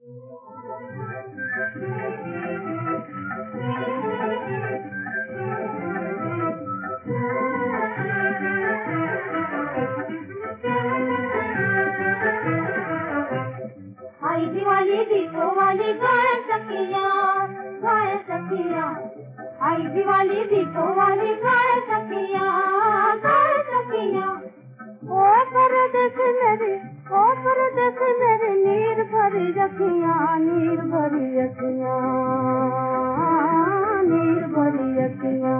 आई दिवाली दीपों वाली गाय सखियाँ, गाय सखियाँ। आई दिवाली दीपों वाली गाय सखियाँ, गाय सखियाँ। ओ परदेस मेरी, ओ परदेस मेरी, नीर भरी अखियाँ, नीर भरी अखियाँ, नीर भरी अखियाँ।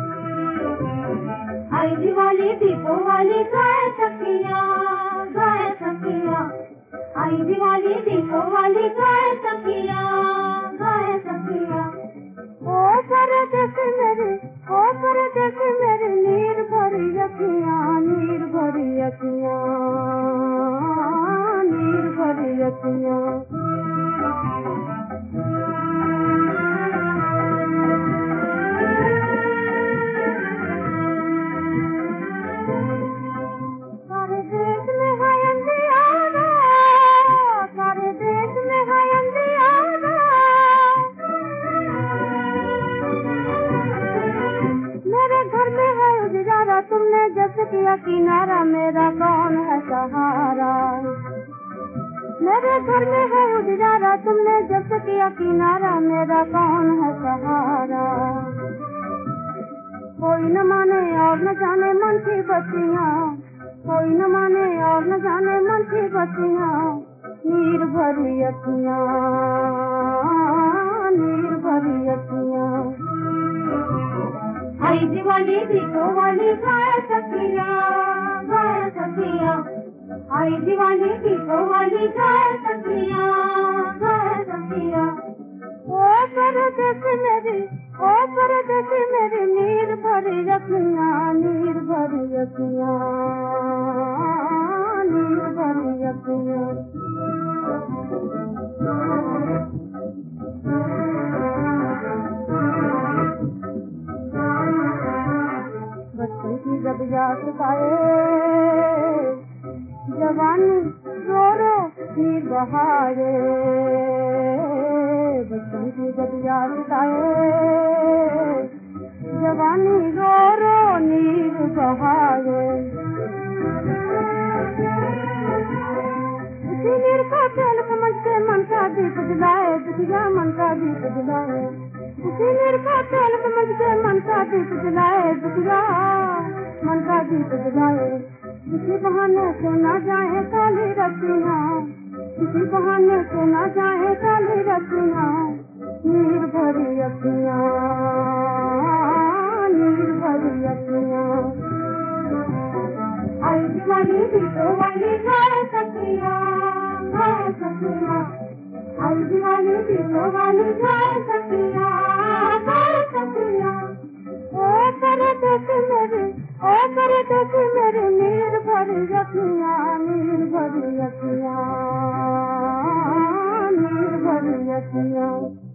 आई दिवाली दीपों वाली गाय सखियाँ, गाय सखियाँ। आई दिवाली दीपों वाली गाय सखियाँ, गाय सखियाँ। ओ परदेस मेरी, ओ परदेस मेरी, नीर भरी अखियाँ, नीर भरी अखियाँ, नीर भरी अखियाँ। सारे देश में है अंधियारा, सारे देश में है अंधियारा। मेरे घर में है उजियारा, तुमने जब किया किनारा, मेरा कौन है सहारा। मेरे घर में है उजियारा, तुमने जब किया किनारा, मेरा कौन है सहारा। कोई न माने और न जाने मन की बत्तियाँ, कोई न माने और न जाने मन की बत्तियाँ। नीर भरी अखियाँ, नीर भरी अखियाँ। आई दिवाली दीपों वाली गाय सखियाँ, गाय सखियाँ। आई दिवाली दीपों वाली गाय सखियाँ, गाय सखियाँ। ओ परदेस मेरी, ओ परदेस मेरी, नीर भरी अखियाँ, नीर भरी अखियाँ, नीर भरी अखियाँ। बचपन की जब याद आए, जवानी रो रो नीर बहाए। बचपन की जब याद आए, जवानी रो रो नीर बहाए। उसी नीर का तेल समझ के मन का दीप जलाए, दुखिया मन का दीप जलाए। उसी नीर का तेल समझ के मन का दीप जलाए, दुखिया मन का दीप जलाए। किसी बहाने से ना जाए काली रतियाँ, किसी बहाने से ना जाए काली रतियाँ। नीर भरी अखियाँ, नीर भरी अखियाँ। आई दिवाली दीपों वाली गाय सखियाँ, गाय सखियाँ। आई दिवाली दीपों वाली गाय सखियाँ, गाय सखियाँ। ओ परदेस मेरी, ओ परदेस मेरी, नीर भरी अखियाँ, नीर भरी अखियाँ, नीर भरी अखियाँ।